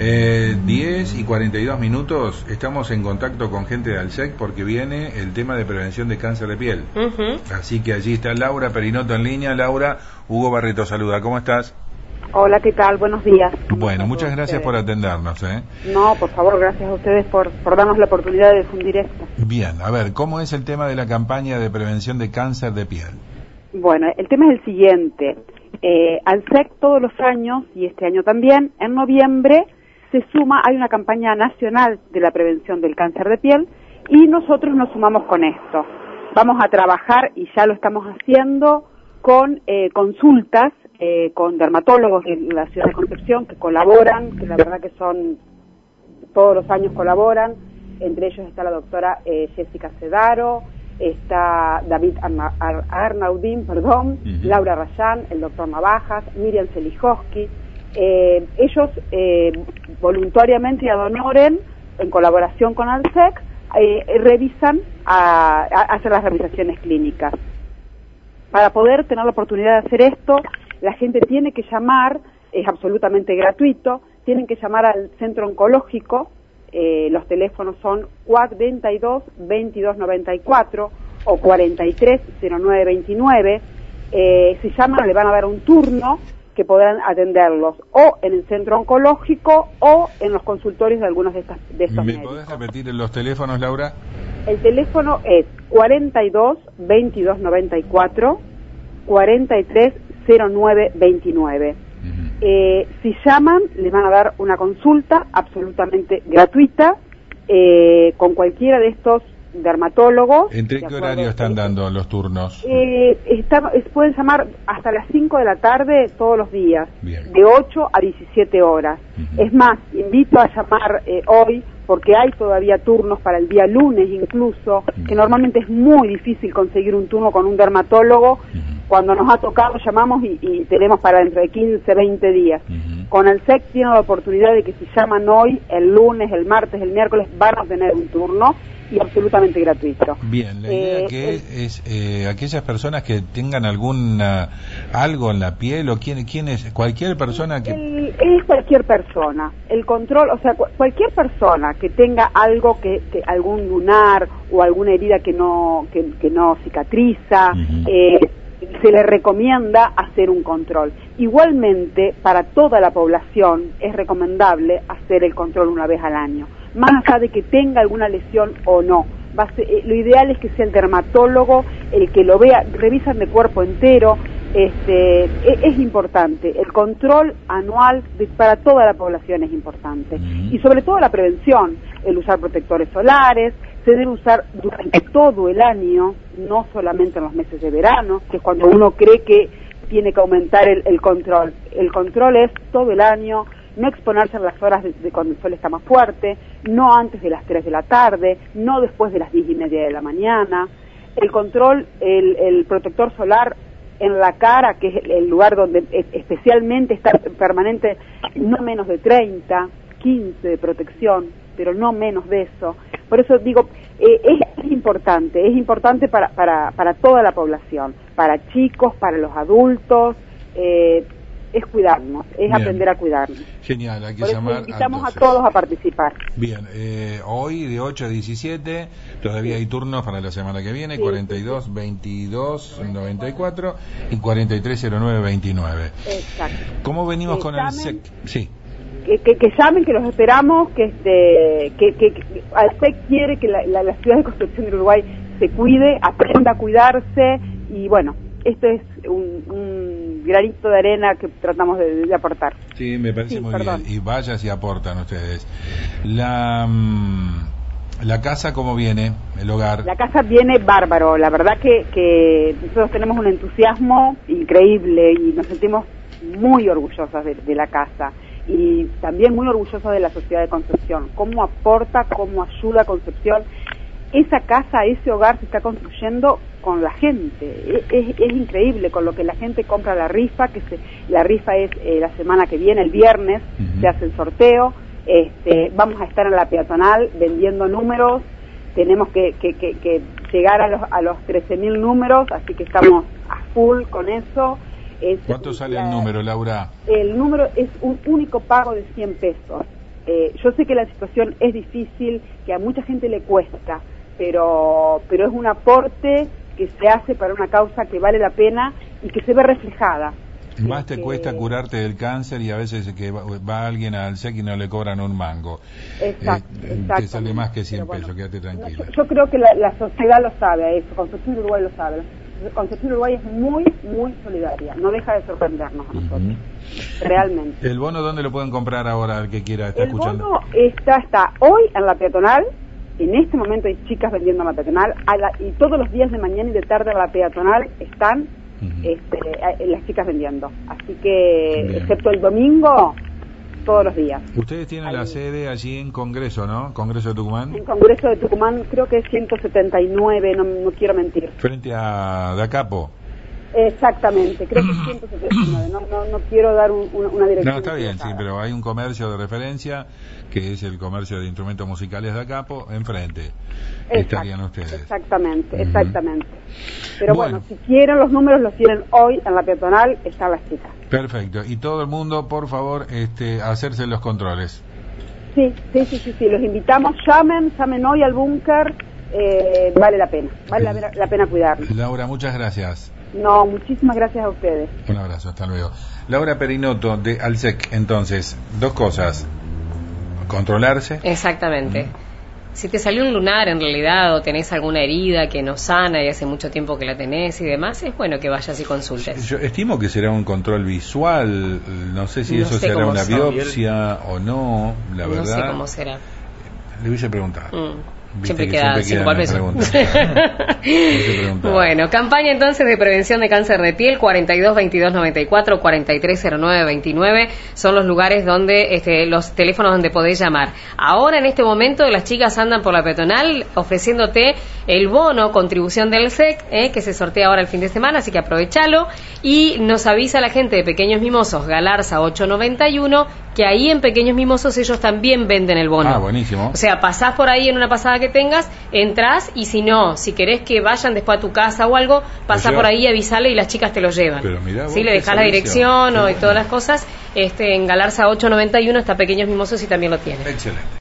10 y 42 minutos, estamos en contacto con gente de ALSEC porque viene el tema de prevención de cáncer de piel. Así que allí está Laura Perinoto en línea. Laura, Hugo Barreto saluda, ¿cómo estás? Hola, ¿qué tal? Buenos días. Bueno, muchas gracias por atendernos. No, por favor, gracias a ustedes por darnos la oportunidad de difundir esto. Bien, a ver, ¿cómo es el tema de la campaña de prevención de cáncer de piel? Bueno, el tema es el siguiente. ALSEC todos los años, y este año también, en noviembre se suma, hay una campaña nacional de la prevención del cáncer de piel y nosotros nos sumamos con esto. Vamos a trabajar, y ya lo estamos haciendo, con consultas con dermatólogos de la ciudad de Concepción que colaboran, que la verdad que son, todos los años colaboran. Entre ellos está la doctora Jessica Cedaro, está David Arnaudín, Laura Rayán, el doctor Navajas, Miriam Selijoski. Ellos voluntariamente y ad honorem, en colaboración con ALSEC, revisan, hacen las revisaciones clínicas. Para poder tener la oportunidad de hacer esto, la gente tiene que llamar, es absolutamente gratuito, tienen que llamar al centro oncológico. Los teléfonos son 42-2294 o 43-0929. Si llaman, le van a dar un turno que podrán atenderlos o en el centro oncológico o en los consultorios de algunos de estos ¿Me médicos. podés repetir los teléfonos, Laura? El teléfono es 42-2294, 43-0929. Si llaman, les van a dar una consulta absolutamente gratuita con cualquiera de estos dermatólogos. ¿Entre qué horario están dando los turnos? Pueden llamar hasta las 5 de la tarde todos los días, Bien. de 8 a 17 horas. Es más, invito a llamar hoy, porque hay todavía turnos para el día lunes incluso, que normalmente es muy difícil conseguir un turno con un dermatólogo. Cuando nos ha tocado llamamos y tenemos para dentro de 15, 20 días. Con ALSEC tienen la oportunidad de que si llaman hoy, el lunes, el martes, el miércoles, van a tener un turno y absolutamente gratuito. Bien, la idea que es aquellas personas que tengan algo en la piel, o quién es, cualquier persona que... Es cualquier persona. El control, o sea, cualquier persona que tenga algo, que algún lunar o alguna herida que no cicatriza, se le recomienda hacer un control. Igualmente, para toda la población es recomendable hacer el control una vez al año, más allá de que tenga alguna lesión o no. Lo ideal es que sea el dermatólogo el que lo vea, revisan de cuerpo entero. Es importante, el control anual para toda la población es importante, y sobre todo la prevención, el usar protectores solares, se debe usar durante todo el año, no solamente en los meses de verano, que es cuando uno cree que tiene que aumentar el control. El control es todo el año, no exponerse en las horas de cuando el sol está más fuerte, no antes de las 3 de la tarde, no después de las 10:30 de la mañana. El control, el protector solar en la cara, que es el lugar donde especialmente está permanente, no menos de 30, 15 de protección, pero no menos de eso. Por eso digo, es importante para toda la población, para chicos, para los adultos, es cuidarnos, es Bien. Aprender a cuidarnos. Genial, hay que Por eso llamar. invitamos a todos a participar. Bien, hoy de 8 a 17, todavía hay turnos para la semana que viene, 42 22 94 y 43 09 29. Exacto. ¿Cómo venimos con el llamen. SEC? Sí. Que llamen, que los esperamos, que ALSEC quiere que la ciudad de Concepción del Uruguay se cuide, aprenda a cuidarse, y bueno, esto es un granito de arena que tratamos de aportar. Sí, me parece muy bien, y vaya si aportan ustedes. La casa, ¿cómo viene? El hogar. La casa viene bárbaro, la verdad que nosotros tenemos un entusiasmo increíble y nos sentimos muy orgullosas de la casa. Y también muy orgullosos de la sociedad de Concepción, cómo aporta, cómo ayuda a Concepción. Esa casa, ese hogar se está construyendo con la gente, es increíble con lo que la gente compra la rifa, la rifa es la semana que viene, el viernes, se hace el sorteo, vamos a estar en la peatonal vendiendo números, tenemos que llegar a los 13.000 números, así que estamos a full con eso. ¿Cuánto sale el número, Laura? El número es un único pago de 100 pesos. Yo sé que la situación es difícil, que a mucha gente le cuesta, pero es un aporte que se hace para una causa que vale la pena y que se ve reflejada. Más te cuesta curarte del cáncer y a veces que va alguien al SEC y no le cobran un mango. Exacto. Te sale más que 100 pesos, quédate tranquila. Yo creo que la sociedad lo sabe, eso, Concepción Uruguay lo sabe. Concepción Uruguay es muy, muy solidaria, no deja de sorprendernos a nosotros, realmente. ¿El bono dónde lo pueden comprar ahora el que quiera estar escuchando? El bono está hoy en la peatonal, en este momento hay chicas vendiendo en la peatonal, y todos los días de mañana y de tarde en la peatonal están las chicas vendiendo, así que bien. Excepto el domingo, todos los días. Ustedes tienen la sede allí en Congreso, ¿no? Congreso de Tucumán. En Congreso de Tucumán, creo que es 179, no quiero mentir. Frente a Dacapo. Exactamente, creo que es 179, no quiero dar una dirección. No, está bien, sí, pero hay un comercio de referencia, que es el comercio de instrumentos musicales de Dacapo, enfrente. Estarían ustedes. Exactamente. Pero bueno, si quieren los números los tienen hoy en la peatonal, están las chicas. Perfecto, y todo el mundo, por favor, a hacerse los controles. Sí, los invitamos, llamen hoy al búnker, vale la pena cuidarnos. Laura, muchas gracias. No, muchísimas gracias a ustedes. Un abrazo, hasta luego. Laura Perinoto de ALSEC, entonces, dos cosas. Controlarse. Exactamente. Si te salió un lunar en realidad o tenés alguna herida que no sana y hace mucho tiempo que la tenés y demás, es bueno que vayas y consultes. Yo estimo que será un control visual, no sé si eso será una biopsia o no, la verdad. No sé cómo será. Le hubiese preguntado. Siempre queda 5 pesos. Bueno, campaña entonces de prevención de cáncer de piel, 42 22 94 43 09 29 son los lugares donde los teléfonos donde podés llamar. Ahora en este momento las chicas andan por la peatonal ofreciéndote el bono contribución del SEC, que se sortea ahora el fin de semana, así que aprovechalo, y nos avisa la gente de Pequeños Mimosos, Galarza 891, que ahí en Pequeños Mimosos ellos también venden el bono. Ah, buenísimo. O sea, pasás por ahí en una pasada que tengas, entrás, y si no, si querés que vayan después a tu casa o algo, pasá por ahí, avisale y las chicas te lo llevan. Pero mirá vos, ¿sí? Le dejás la dirección y todas las cosas. En Galarza 891 está Pequeños Mimosos y también lo tiene. Excelente.